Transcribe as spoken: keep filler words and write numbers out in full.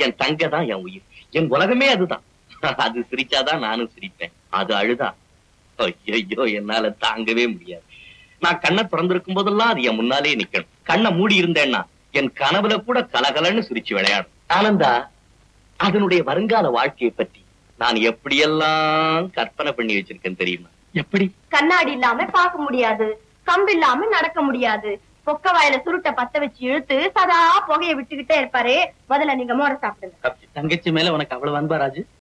என் தங்க தான் என் உயிர், என் உலகமே அதுதான். அது சிரிச்சாதான் நானும் சிரிப்பேன், அது அழுதா ஐயோ என்னால தாங்கவே முடியாது. நான் கண்ணை திறந்திருக்கும் போதெல்லாம் அது என் முன்னாலே நிக்கணும். கண்ணை மூடி இருந்தேன்னா என் கனவுல கூட கலகலன்னு சிரிச்சு விளையாடும். ஆனந்தா, அதனுடைய வருங்கால வாழ்க்கையை பற்றி நான் எப்படியெல்லாம் கற்பனை பண்ணி வச்சிருக்கேன் தெரியுமா? எப்படி? கண்ணாடி இல்லாம பார்க்க முடியாது, கம்பு இல்லாம நடக்க முடியாது, பொக்க வாயில சுருட்ட பத்த வச்சு இழுத்து சதா புகையை விட்டுக்கிட்டே இருப்பாரு. முதல்ல நீங்க மோர சாப்பிடுங்க. தங்கச்சி மேல உனக்கு அவ்வளவு அன்பா ராஜு?